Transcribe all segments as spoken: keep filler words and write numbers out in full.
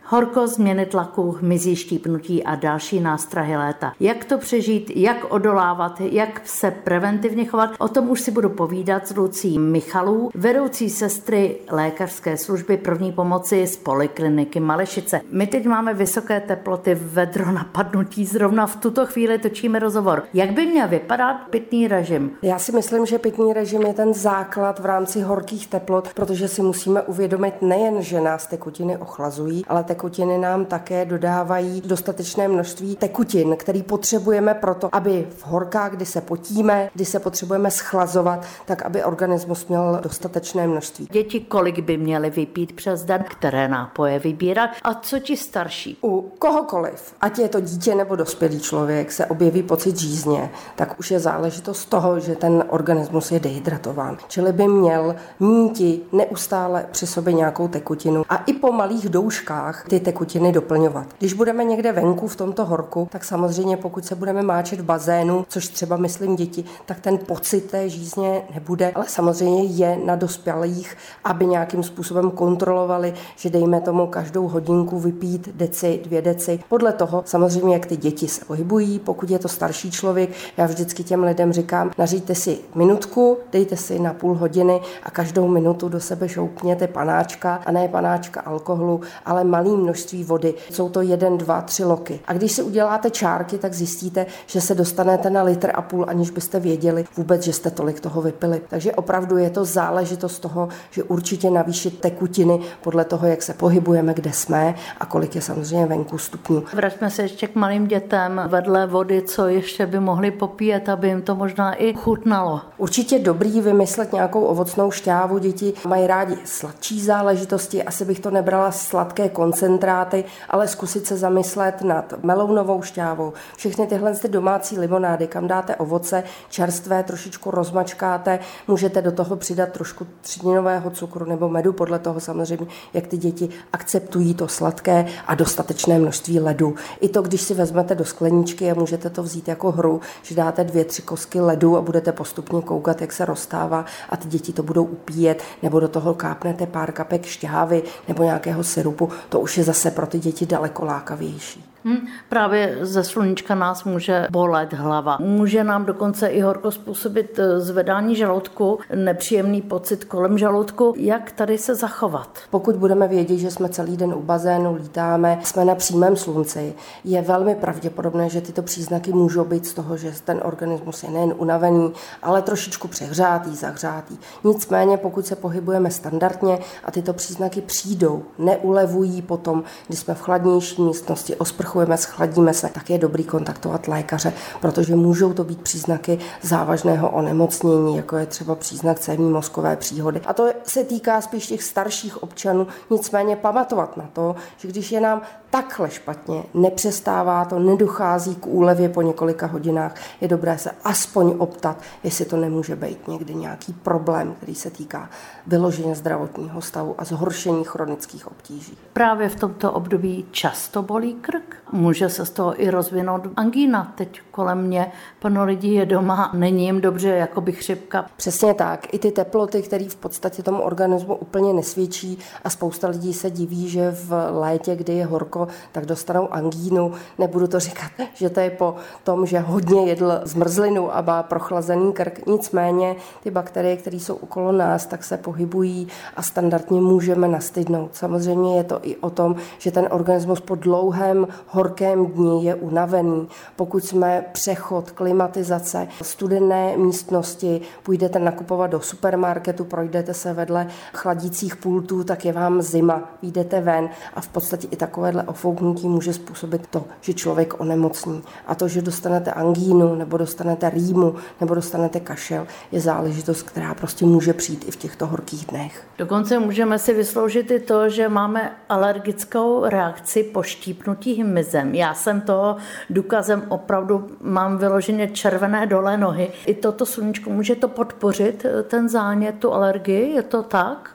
Horko, změny tlaku, mizí štípnutí a další nástrahy léta. Jak to přežít, jak odolávat, jak se preventivně chovat, o tom už si budu povídat s Lucí Michalů, vedoucí sestry lékařské služby první pomoci z polikliniky Malešice. My teď máme vysoké teploty, vedro, napadnutí, zrovna v tuto chvíli točíme rozhovor. Jak by měl vypadat pitný režim? Já si myslím, že pitný režim je ten základ v rámci horkých teplot, protože si musíme uvědomit nejen, že nás tekutiny ochlazují, ale tekutiny nám také dodávají dostatečné množství tekutin, který potřebujeme proto, aby v horkách, kdy se potíme, kdy se potřebujeme schlazovat, tak aby organismus měl dostatečné množství. Děti kolik by měly vypít přes den, které nápoje vybírat a co ti starší? U kohokoliv, ať je to dítě nebo dospělý člověk, se objeví pocit žízně, tak už je záležitost toho, že ten organismus je dehydratován. Čili by měl míti neustále při sobě nějakou tekutinu a i po malých douškách ty tekutiny doplňovat. Když budeme někde venku v tomto horku, tak samozřejmě pokud se budeme máčet v bazénu, což třeba myslím děti, tak ten pocit té žízně nebude, ale samozřejmě je na dospělých, aby nějakým způsobem kontrolovali, že dejme tomu každou hodinku vypít deci, dvě deci. Podle toho samozřejmě, jak ty děti se pohybují, pokud je to starší člověk, já vždycky těm lidem říkám, naříďte si minutku, dejte si na půl hodiny a každou minutu do sebe šoupněte panáčka a ne panáčka alkoholu, ale malé množství vody. Jsou to jeden, dva, tři loky. A když si uděláte čárky, tak zjistíte, že se dostanete na litr a půl, aniž byste věděli vůbec, že jste tolik toho vypili. Takže opravdu je to záležitost toho, že určitě navýšit tekutiny podle toho, jak se pohybujeme, kde jsme a kolik je samozřejmě venku stupňů. Vraťme se ještě k malým dětem. Vedle vody, co ještě by mohli popíjet, aby jim to možná i chutnalo. Určitě dobrý vymyslet nějakou ovocnou šťávu. Děti mají rádi sladčí záležitosti, asi bych to nebrala sladké koncentráty, ale zkusit se zamyslet nad melounovou šťávou. Všechny tyhle ty domácí limonády, kam dáte ovoce čerstvé, trošičku rozmačkáte, můžete do toho přidat trošku třtinového cukru nebo medu, podle toho samozřejmě, jak ty děti akceptují to sladké a dostatečné množství ledu. I to, když si vezmete do skleničky a můžete to vzít jako hru, že dáte dvě, tři kosky ledu a budete postupně koukat, jak se roztává a ty děti to budou upíjet, nebo do toho kápnete pár kapek šťávy nebo nějakého syrupu, to už je zase pro ty děti daleko lákavější. Hmm, právě ze sluníčka nás může bolet hlava. Může nám dokonce i horko způsobit zvedání žaludku, nepříjemný pocit kolem žaludku. Jak tady se zachovat? Pokud budeme vědět, že jsme celý den u bazénu, lítáme, jsme na přímém slunci, je velmi pravděpodobné, že tyto příznaky můžou být z toho, že ten organismus je nejen unavený, ale trošičku přehřátý, zahřátý. Nicméně, pokud se pohybujeme standardně a tyto příznaky přijdou, neulevují potom, když jsme v chladnější místnosti, osprchu schladíme se, tak je dobrý kontaktovat lékaře, protože můžou to být příznaky závažného onemocnění, jako je třeba příznak cévní mozkové příhody. A to se týká spíš těch starších občanů, nicméně pamatovat na to, že když je nám takhle špatně, nepřestává to, nedochází k úlevě po několika hodinách, je dobré se aspoň optat, jestli to nemůže být někdy nějaký problém, který se týká vyloženě zdravotního stavu a zhoršení chronických obtíží. Právě v tomto období často bolí krk. Může se z toho i rozvinout angína. Teď kolem mě plno lidí je doma, není jim dobře, jako by chřipka. Přesně tak. I ty teploty, které v podstatě tomu organismu úplně nesvědčí a spousta lidí se diví, že v létě, kdy je horko, tak dostanou angínu. Nebudu to říkat, že to je po tom, že hodně jedl zmrzlinu a má prochlazený krk. Nicméně ty bakterie, které jsou okolo nás, tak se pohybují a standardně můžeme nastydnout. Samozřejmě je to i o tom, že ten organismus po dlouhém horkém dni je unavený. Pokud jsme přechod, klimatizace, studené místnosti, půjdete nakupovat do supermarketu, projdete se vedle chladících pultů, tak je vám zima, vyjdete ven a v podstatě i takovéhle ofouknutí může způsobit to, že člověk onemocní. A to, že dostanete angínu, nebo dostanete rýmu, nebo dostanete kašel, je záležitost, která prostě může přijít i v těchto horkých dnech. Dokonce můžeme si vysloužit i to, že máme alergickou reakci po štípnutí hmyzem. Já jsem toho důkazem, opravdu mám vyloženě červené dole nohy. I toto sluníčko může to podpořit, ten zánět, tu alergii, je to tak?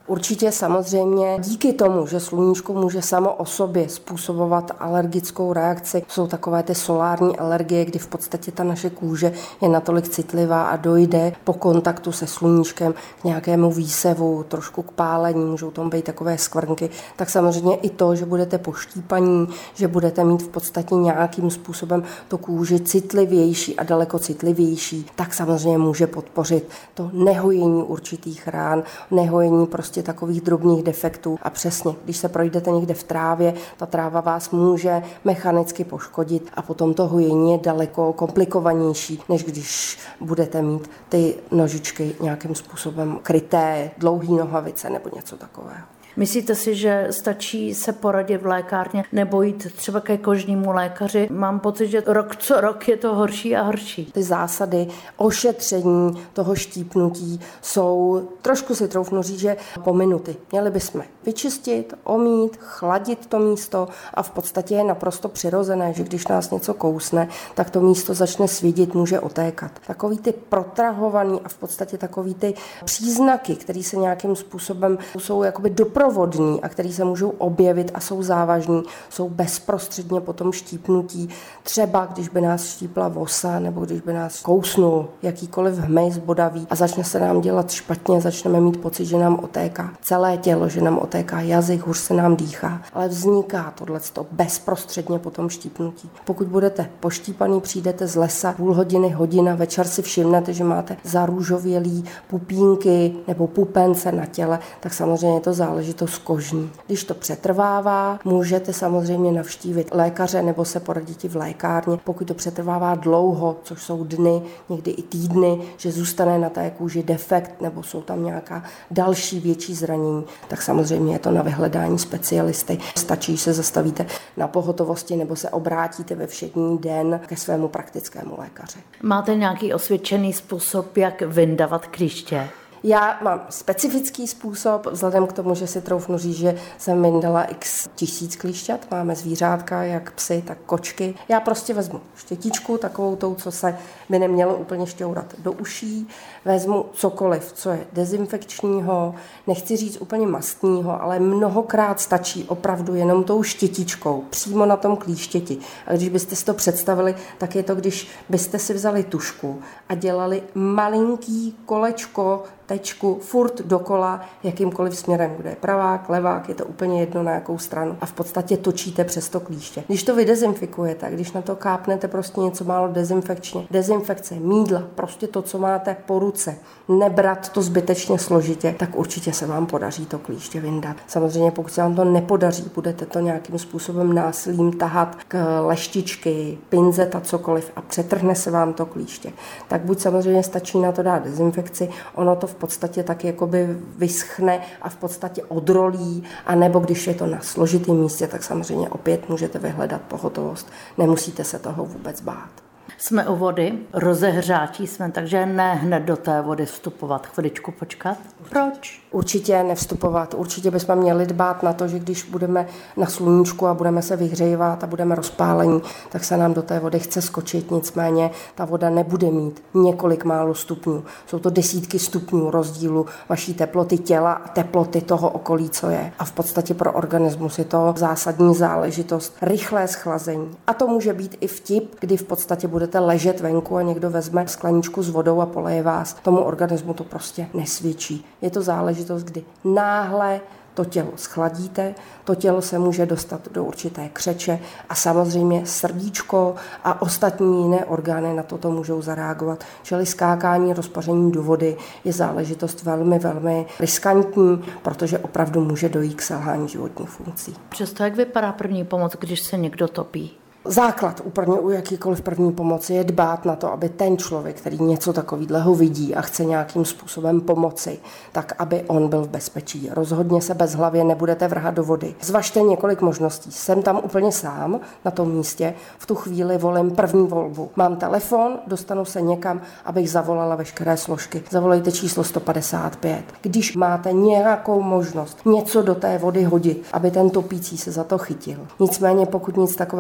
Určitě samozřejmě díky tomu, že sluníčko může samo o sobě způsobovat alergickou reakci, jsou takové ty solární alergie, kdy v podstatě ta naše kůže je natolik citlivá a dojde po kontaktu se sluníčkem k nějakému výsevu, trošku k pálení, můžou tam být takové skvrnky, tak samozřejmě i to, že budete poštípaní, že budete mít v podstatě nějakým způsobem to kůži citlivější a daleko citlivější, tak samozřejmě může podpořit to nehojení určitých rán, nehojení prostě takových drobných defektů. A přesně, když se projdete někde v trávě, ta tráva vás může mechanicky poškodit a potom to hojení je daleko komplikovanější, než když budete mít ty nožičky nějakým způsobem kryté, dlouhý nohavice nebo něco takového. Myslíte si, že stačí se poradit v lékárně nebo jít třeba ke kožnímu lékaři? Mám pocit, že rok co rok je to horší a horší. Ty zásady ošetření toho štípnutí jsou, trošku si troufnu říct, že pominuty. Měli bychom vyčistit, omít, chladit to místo a v podstatě je naprosto přirozené, že když nás něco kousne, tak to místo začne svídit, může otékat. Takový ty protrahovaný a v podstatě takový ty příznaky, které se nějakým způsobem jsou jakoby doprovodní a které se můžou objevit a jsou závažní, jsou bezprostředně po tom štípnutí. Třeba když by nás štípla vosa nebo když by nás kousnul jakýkoliv hmyz bodavý a začne se nám dělat špatně, začneme mít pocit, že nám otéká celé tělo, že nám otéká jazyk, hůř se nám dýchá, ale vzniká tohleto bezprostředně po tom štípnutí. Pokud budete poštípaný, přijdete z lesa půl hodiny, hodina, večer si všimnete, že máte zarůžovělý pupínky nebo pupence na těle, tak samozřejmě je to záležitost kožní. Když to přetrvává, můžete samozřejmě navštívit lékaře nebo se poradit v lékárně. Pokud to přetrvává dlouho, což jsou dny, někdy i týdny, že zůstane na té kůži defekt nebo jsou tam nějaká další větší zranění, tak samozřejmě je to na vyhledání specialisty. Stačí, že se zastavíte na pohotovosti nebo se obrátíte ve všední den ke svému praktickému lékaři. Máte nějaký osvědčený způsob, jak vyndavat klíště? Já mám specifický způsob, vzhledem k tomu, že si troufnu říct, že jsem vyndala x tisíc klíšťat, máme zvířátka, jak psy, tak kočky. Já prostě vezmu štětičku, takovou tou, co se by nemělo úplně šťourat do uší, vezmu cokoliv, co je dezinfekčního, nechci říct úplně mastného, ale mnohokrát stačí opravdu jenom tou štětičkou, přímo na tom klíštěti. A když byste si to představili, tak je to, když byste si vzali tužku a dělali malinký kolečko, tečku, furt dokola, jakýmkoliv směrem, kde je pravák, levák, je to úplně jedno na jakou stranu. A v podstatě točíte přes to klíště. Když to vydezinfikujete, když na to kápnete prostě něco málo dezinfekčně, dezinfekce, mýdla, prostě to, co máte po ruce, nebrat to zbytečně složitě, tak určitě se vám podaří to klíště vyndat. Samozřejmě, pokud se vám to nepodaří, budete to nějakým způsobem násilím tahat k leštičky, pinzeta, cokoliv a přetrhne se vám to klíště. Tak buď samozřejmě stačí na to dát dezinfekci, ono to v podstatě tak jakoby vyschne a v podstatě odrolí, a nebo když je to na složitém místě, tak samozřejmě opět můžete vyhledat pohotovost. Nemusíte se toho vůbec bát. Jsme u vody, rozehřátí jsme, takže ne hned do té vody vstupovat, chviličku počkat. Proč? Určitě nevstupovat. Určitě bychom měli dbát na to, že když budeme na sluníčku a budeme se vyhřívat a budeme rozpálení, tak se nám do té vody chce skočit. Nicméně ta voda nebude mít několik málo stupňů. Jsou to desítky stupňů rozdílu vaší teploty těla a teploty toho okolí, co je. A v podstatě pro organismus je to zásadní záležitost. Rychlé schlazení. A to může být i vtip, kdy v podstatě budete ležet venku a někdo vezme skleničku s vodou a poleje vás. Tomu organismu to prostě nesvědčí. Je to záležitost, kdy náhle to tělo schladíte, to tělo se může dostat do určité křeče a samozřejmě srdíčko a ostatní jiné orgány na toto můžou zareagovat. Čili skákání, rozpaření do vody je záležitost velmi, velmi riskantní, protože opravdu může dojít k selhání životních funkcí. Přesto jak vypadá první pomoc, když se někdo topí? Základ úplně u jakýkoliv první pomoci je dbát na to, aby ten člověk, který něco takového vidí a chce nějakým způsobem pomoci, tak aby on byl v bezpečí. Rozhodně se bezhlavě nebudete vrhat do vody. Zvažte několik možností. Jsem tam úplně sám na tom místě, v tu chvíli volím první volbu. Mám telefon, dostanu se někam, abych zavolala veškeré složky. Zavolejte číslo sto padesát pět. Když máte nějakou možnost něco do té vody hodit, aby ten topící se za to chytil. Nicméně pokud nic takového nemá,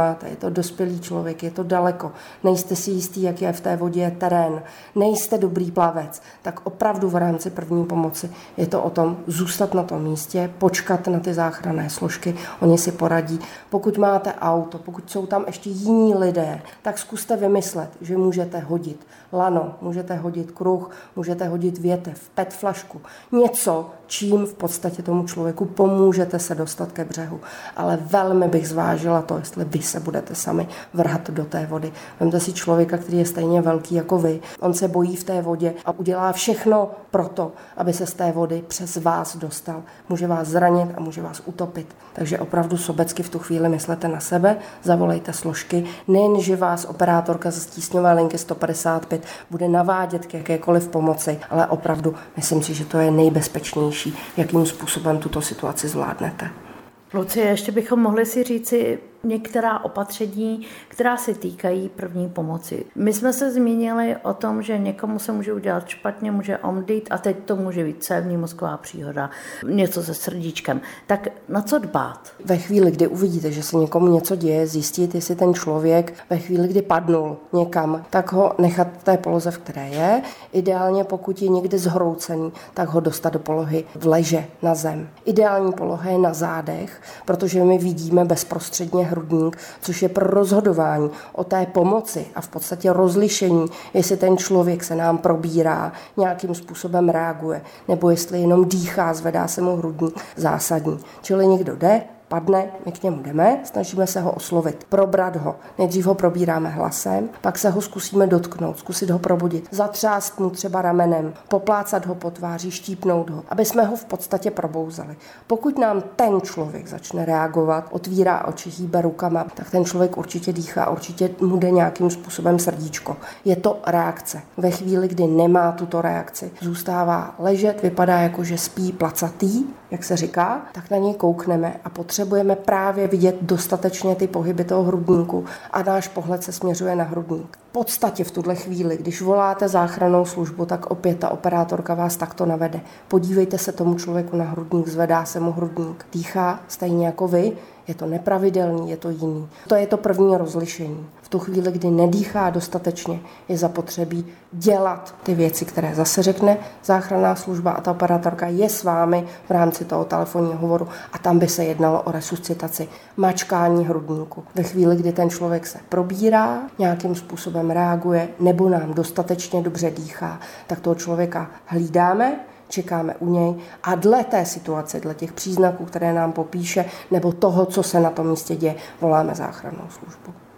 neznáte, je to dospělý člověk, je to daleko, nejste si jistý, jak je v té vodě terén, nejste dobrý plavec, tak opravdu v rámci první pomoci je to o tom zůstat na tom místě, počkat na ty záchranné složky, oni si poradí. Pokud máte auto, pokud jsou tam ještě jiní lidé, tak zkuste vymyslet, že můžete hodit lano, můžete hodit kruh, můžete hodit větev, pet flašku, něco, čím v podstatě tomu člověku pomůžete se dostat ke břehu. Ale velmi bych zvážila to, jestli vy se budete sami vrhat do té vody. Vemte si člověka, který je stejně velký jako vy. On se bojí v té vodě a udělá všechno pro to, aby se z té vody přes vás dostal. Může vás zranit a může vás utopit. Takže opravdu sobecky v tu chvíli myslete na sebe, zavolejte složky. Nejen, že vás operátorka ze tísňové linky sto padesát pět bude navádět k jakékoliv pomoci, ale opravdu myslím si, že to je nejbezpečnější, jakým způsobem tuto situaci zvládnete. Lucie, ještě bychom mohli si říci některá opatření, která se týkají první pomoci. My jsme se zmínili o tom, že někomu se může udělat špatně, může omdlít a teď to může být cévní mozková příhoda, něco se srdíčkem. Tak na co dbát? Ve chvíli, kdy uvidíte, že se někomu něco děje, zjistit, jestli ten člověk ve chvíli, kdy padnul někam, tak ho nechat v té poloze, v které je. Ideálně, pokud je někde zhroucený, tak ho dostat do polohy v leže na zem. Ideální poloha je na zádech, protože my vidíme bezprostředně hrudník, což je pro rozhodování o té pomoci a v podstatě rozlišení, jestli ten člověk se nám probírá, nějakým způsobem reaguje, nebo jestli jenom dýchá, zvedá se mu hrudník, zásadní. Čili někdo jde, padne, my k němu jdeme, snažíme se ho oslovit, probrat ho. Nejdřív ho probíráme hlasem, pak se ho zkusíme dotknout, zkusit ho probudit, zatřást mu třeba ramenem, poplácat ho po tváři, štípnout ho, aby jsme ho v podstatě probouzeli. Pokud nám ten člověk začne reagovat, otvírá oči, hýbe rukama, tak ten člověk určitě dýchá, určitě mu jde nějakým způsobem srdíčko. Je to reakce. Ve chvíli, kdy nemá tuto reakci, zůstává ležet, vypadá jako, že spí placatý, jak se říká, tak na něj koukneme a potřebujeme právě vidět dostatečně ty pohyby toho hrudníku a náš pohled se směřuje na hrudník. V podstatě v tuhle chvíli, když voláte záchrannou službu, tak opět ta operátorka vás takto navede. Podívejte se tomu člověku na hrudník, zvedá se mu hrudník, dýchá stejně jako vy, je to nepravidelný, je to jiný. To je to první rozlišení. V tu chvíli, kdy nedýchá dostatečně, je zapotřebí dělat ty věci, které zase řekne záchranná služba a ta operátorka je s vámi v rámci toho telefonního hovoru a tam by se jednalo o resuscitaci, mačkání hrudníku. Ve chvíli, kdy ten člověk se probírá, nějakým způsobem reaguje nebo nám dostatečně dobře dýchá, tak toho člověka hlídáme, čekáme u něj a dle té situace, dle těch příznaků, které nám popíše, nebo toho, co se na tom místě děje, voláme záchrannou službu.